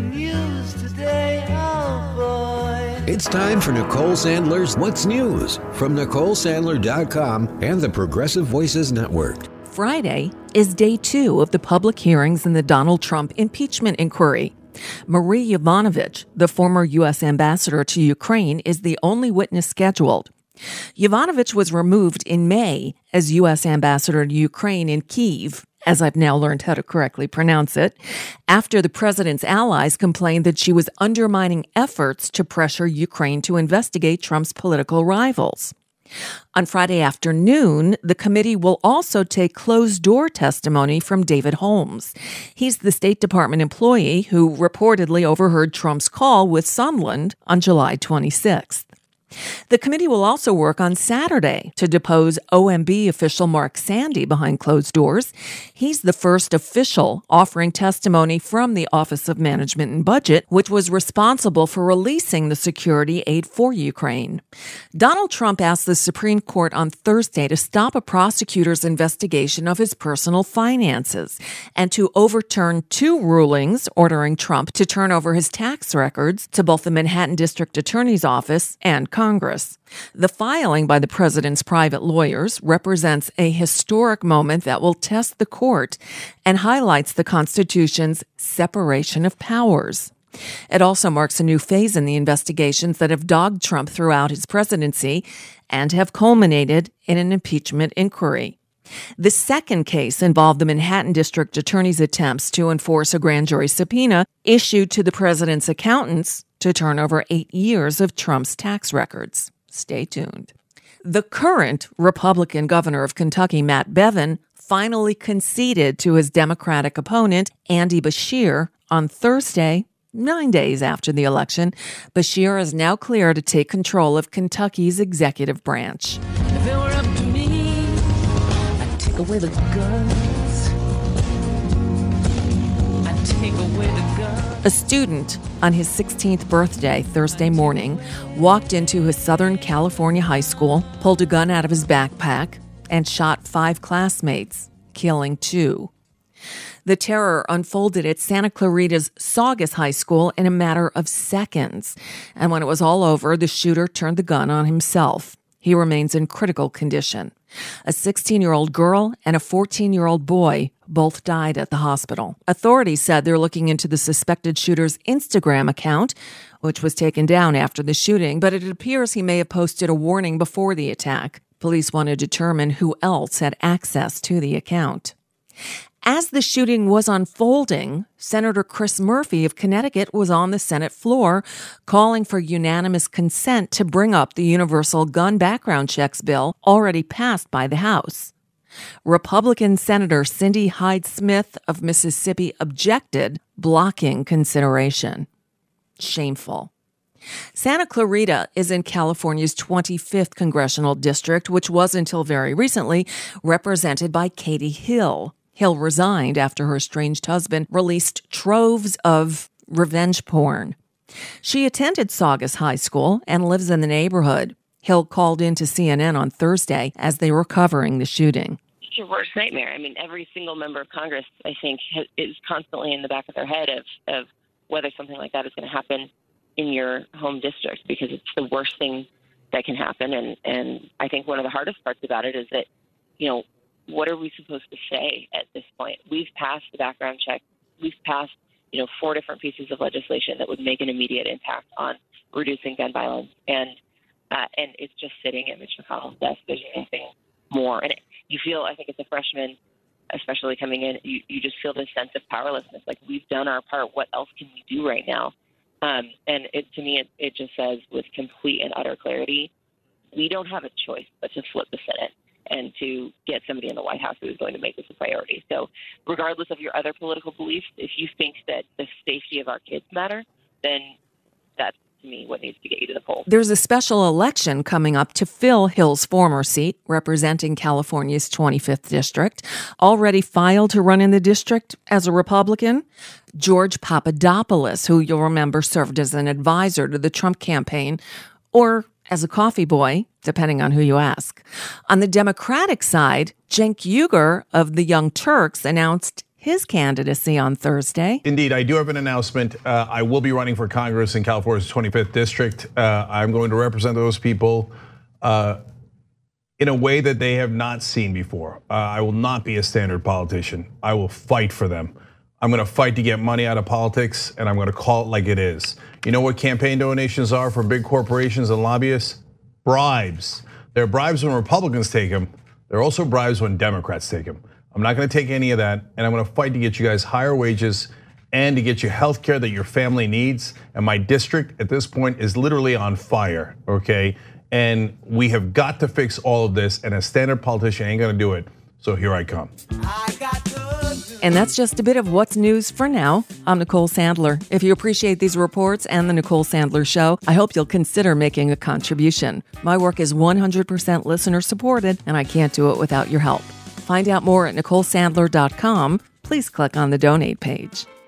news today, oh boy. It's time for Nicole Sandler's What's News from NicoleSandler.com and the Progressive Voices Network. Friday is day 2 of the public hearings in the Donald Trump impeachment inquiry. Marie Yovanovitch, the former U.S. ambassador to Ukraine, is the only witness scheduled. Yovanovitch was removed in May as U.S. ambassador to Ukraine in Kyiv, as I've now learned how to correctly pronounce it, after the president's allies complained that she was undermining efforts to pressure Ukraine to investigate Trump's political rivals. On Friday afternoon, the committee will also take closed-door testimony from David Holmes. He's the State Department employee who reportedly overheard Trump's call with Sondland on July 26th. The committee will also work on Saturday to depose OMB official Mark Sandy behind closed doors. He's the first official offering testimony from the Office of Management and Budget, which was responsible for releasing the security aid for Ukraine. Donald Trump asked the Supreme Court on Thursday to stop a prosecutor's investigation of his personal finances and to overturn 2 rulings ordering Trump to turn over his tax records to both the Manhattan District Attorney's Office and Congress. The filing by the president's private lawyers represents a historic moment that will test the court and highlights the Constitution's separation of powers. It also marks a new phase in the investigations that have dogged Trump throughout his presidency and have culminated in an impeachment inquiry. The second case involved the Manhattan District Attorney's attempts to enforce a grand jury subpoena issued to the president's accountants to turn over 8 years of Trump's tax records. Stay tuned. The current Republican governor of Kentucky, Matt Bevin, finally conceded to his Democratic opponent, Andy Beshear, on Thursday, 9 days after the election. Beshear is now clear to take control of Kentucky's executive branch. If it were up to me, I'd take away the guns. I'd take away the guns. A student on his 16th birthday Thursday morning walked into his Southern California high school, pulled a gun out of his backpack, and shot 5 classmates, killing 2. The terror unfolded at Santa Clarita's Saugus High School in a matter of seconds. And when it was all over, the shooter turned the gun on himself. He remains in critical condition. A 16-year-old girl and a 14-year-old boy both died at the hospital. Authorities said they're looking into the suspected shooter's Instagram account, which was taken down after the shooting, but it appears he may have posted a warning before the attack. Police want to determine who else had access to the account. As the shooting was unfolding, Senator Chris Murphy of Connecticut was on the Senate floor calling for unanimous consent to bring up the universal gun background checks bill already passed by the House. Republican Senator Cindy Hyde-Smith of Mississippi objected, blocking consideration. Shameful. Santa Clarita is in California's 25th congressional district, which was until very recently represented by Katie Hill. Hill resigned after her estranged husband released troves of revenge porn. She attended Saugus High School and lives in the neighborhood. Hill called in to CNN on Thursday as they were covering the shooting. It's your worst nightmare. I mean, every single member of Congress, I think, is constantly in the back of their head of whether something like that is going to happen in your home district, because it's the worst thing that can happen. And I think one of the hardest parts about it is that, you know, what are we supposed to say at this point? We've passed the background check. We've passed, 4 different pieces of legislation that would make an immediate impact on reducing gun violence. And it's just sitting at Mitch McConnell's desk. There's anything more. And you feel, I think as a freshman, especially coming in, you just feel this sense of powerlessness. Like, we've done our part. What else can we do right now? And to me, it just says with complete and utter clarity, we don't have a choice but to flip the Senate and to get somebody in the White House who is going to make this a priority. So regardless of your other political beliefs, if you think that the safety of our kids matter, then that's, to me, what needs to get you to the polls. There's a special election coming up to fill Hill's former seat, representing California's 25th district. Already filed to run in the district as a Republican, George Papadopoulos, who you'll remember served as an advisor to the Trump campaign, or as a coffee boy, depending on who you ask. On the Democratic side, Cenk Uygur of the Young Turks announced his candidacy on Thursday. Indeed, I do have an announcement. I will be running for Congress in California's 25th district. I'm going to represent those people in a way that they have not seen before. I will not be a standard politician. I will fight for them. I'm gonna fight to get money out of politics, and I'm gonna call it like it is. You know what campaign donations are for big corporations and lobbyists? Bribes. They're bribes when Republicans take them. They're also bribes when Democrats take them. I'm not gonna take any of that, and I'm gonna fight to get you guys higher wages and to get you health care that your family needs. And my district at this point is literally on fire, okay? And we have got to fix all of this, and a standard politician ain't gonna do it. So here I come. And that's just a bit of what's news for now. I'm Nicole Sandler. If you appreciate these reports and the Nicole Sandler Show, I hope you'll consider making a contribution. My work is 100% listener supported, and I can't do it without your help. Find out more at NicoleSandler.com. Please click on the donate page.